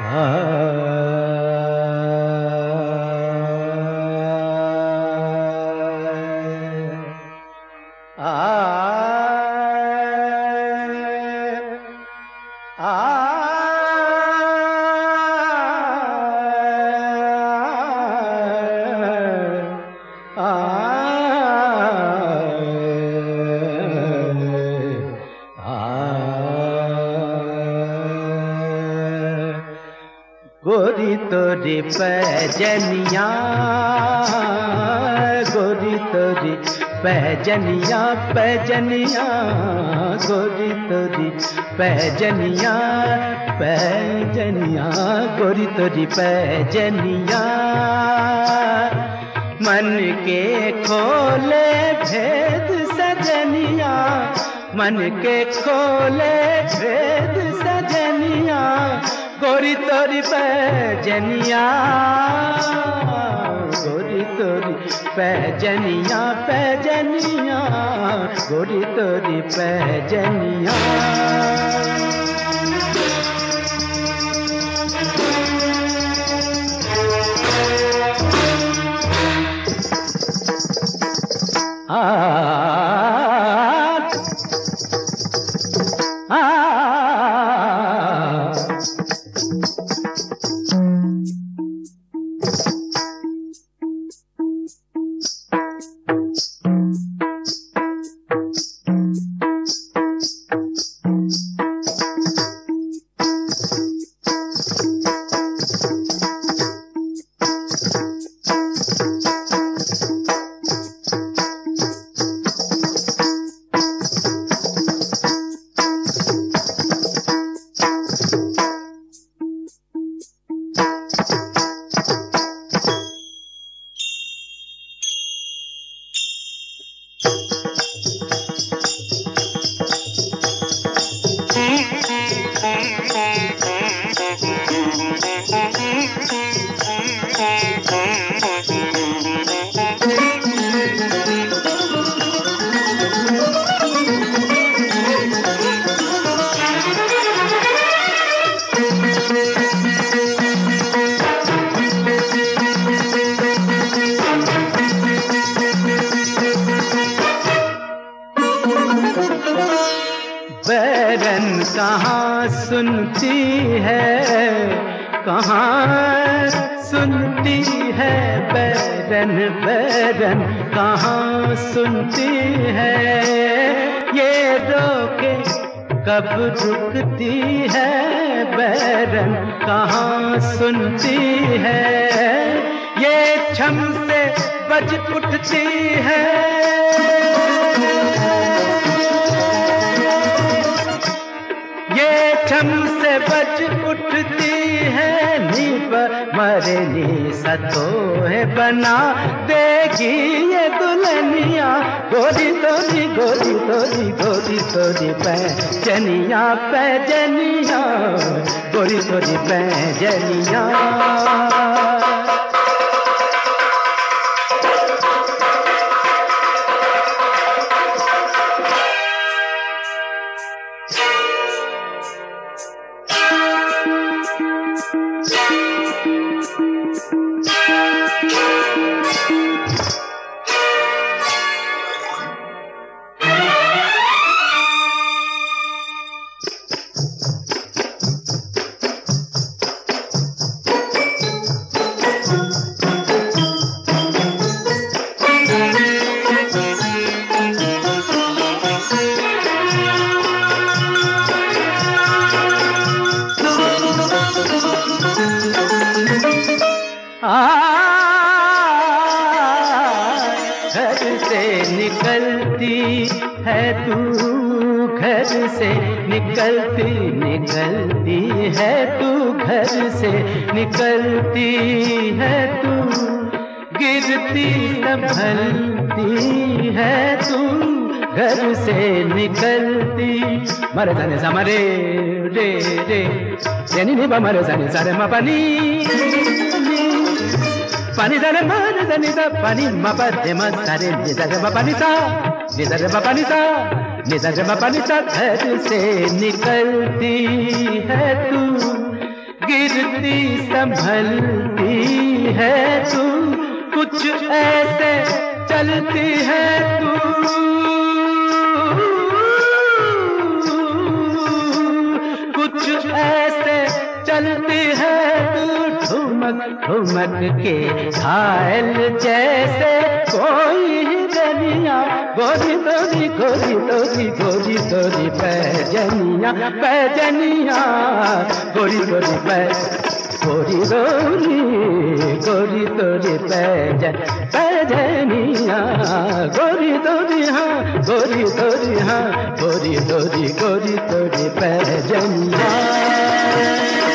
गोरी तोरी पैजनिया, गोरी तोरी पैजनिया, पैजनिया, गोरी तोरी पैजनिया, पैजनिया, गोरी तोरी पैजनिया। मन के खोले भेद सजनिया, मन के खोले भेद सजनिया, गोरी तोरी पैजनिया, गोरी तोरी पैजनिया, पैजनिया, गोरी तोरी पैजनिया। बैरन कहाँ सुनती है, कहाँ सुनती है, बैरन बैरन कहाँ सुनती है, ये रोके कब रुकती है, बैरन कहाँ सुनती है, ये छम से बज उठती है, ये छम से बज उठती है, नी पर मरे नी सतोहे बना देगी ये दुल्हनिया, गोरी तोरी गोरी तोरी गोरी तोरी पैजनिया, पैजनिया, गोरी तोरी पैजनिया। घर से निकलती है तू, घर से निकलती निकलती है तू, घर से निकलती है तू, गिरती संभलती है तू, घर से निकलती। मरे जाने सा मरे रे रे यानी नहीं मरे जाने सारे मा पानी पानी जाने मारे जाने सा पानी मा पा मा सारे निजारे मा पानी सा निजारे मा पानी सा निजारे मा पानी सा। घर से निकलती है तू, गिरती संभलती है तू, कुछ ऐसे चलती है तू, कुछ ऐसे चलती है तू, ठुमक ठुमक के घायल जैसे कोई हिरनिया, गोरी तोरी गोरी तोरी गोरी तोरी पैजनिया पैजनिया, गोरी तोरी गोरी गोरी गोरी तोरी पैजनिया, गोरी तोरी हाँ गोरी तोरी हाँ गोरी तोरी पैजनिया।